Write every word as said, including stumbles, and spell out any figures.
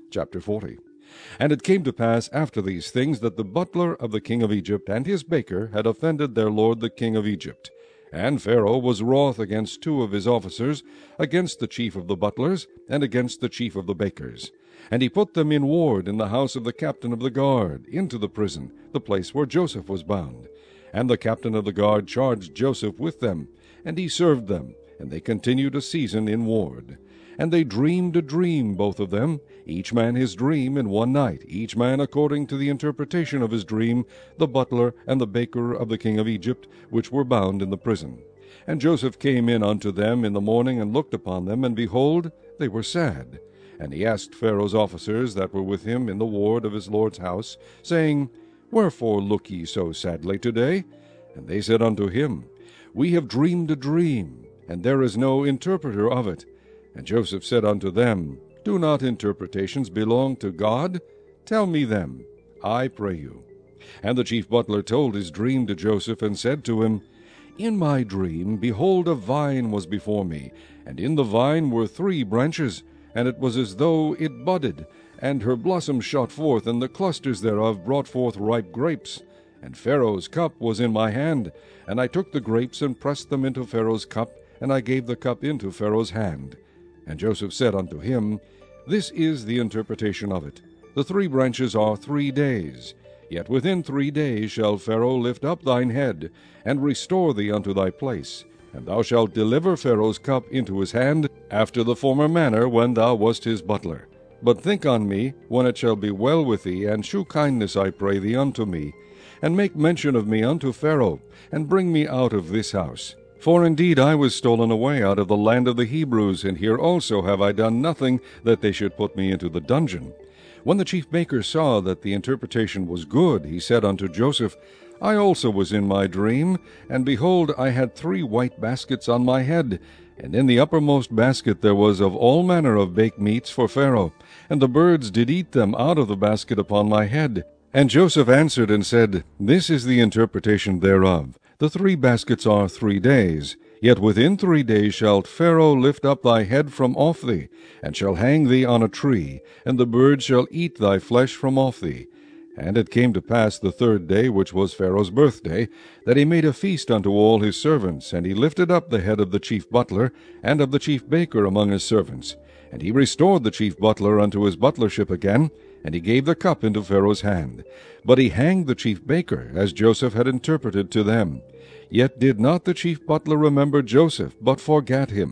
Chapter forty. And it came to pass after these things that the butler of the king of Egypt and his baker had offended their lord the king of Egypt. And Pharaoh was wroth against two of his officers, against the chief of the butlers, and against the chief of the bakers. And he put them in ward in the house of the captain of the guard, into the prison, the place where Joseph was bound. And the captain of the guard charged Joseph with them, and he served them, and they continued a season in ward. And they dreamed a dream, both of them, each man his dream in one night, each man according to the interpretation of his dream, the butler and the baker of the king of Egypt, which were bound in the prison. And Joseph came in unto them in the morning, and looked upon them, and behold, they were sad. And he asked Pharaoh's officers that were with him in the ward of his lord's house, saying, Wherefore look ye so sadly today? And they said unto him, We have dreamed a dream, and there is no interpreter of it. And Joseph said unto them, Do not interpretations belong to God? Tell me them, I pray you. And the chief butler told his dream to Joseph, and said to him, In my dream, behold, a vine was before me, and in the vine were three branches, and it was as though it budded, and her blossoms shot forth, and the clusters thereof brought forth ripe grapes. And Pharaoh's cup was in my hand, and I took the grapes, and pressed them into Pharaoh's cup, and I gave the cup into Pharaoh's hand. And Joseph said unto him, This is the interpretation of it. The three branches are three days. Yet within three days shall Pharaoh lift up thine head, and restore thee unto thy place. And thou shalt deliver Pharaoh's cup into his hand, after the former manner when thou wast his butler. But think on me, when it shall be well with thee, and shew kindness, I pray thee, unto me, and make mention of me unto Pharaoh, and bring me out of this house. For indeed I was stolen away out of the land of the Hebrews, and here also have I done nothing that they should put me into the dungeon. When the chief baker saw that the interpretation was good, he said unto Joseph, I also was in my dream, and behold, I had three white baskets on my head, and in the uppermost basket there was of all manner of baked meats for Pharaoh, and the birds did eat them out of the basket upon my head. And Joseph answered and said, This is the interpretation thereof. The three baskets are three days. Yet within three days shall Pharaoh lift up thy head from off thee, and shall hang thee on a tree, and the birds shall eat thy flesh from off thee. And it came to pass the third day, which was Pharaoh's birthday, that he made a feast unto all his servants, and he lifted up the head of the chief butler, and of the chief baker among his servants. And he restored the chief butler unto his butlership again, and he gave the cup into Pharaoh's hand. But he hanged the chief baker, as Joseph had interpreted to them. Yet did not the chief butler remember Joseph, but forgat him.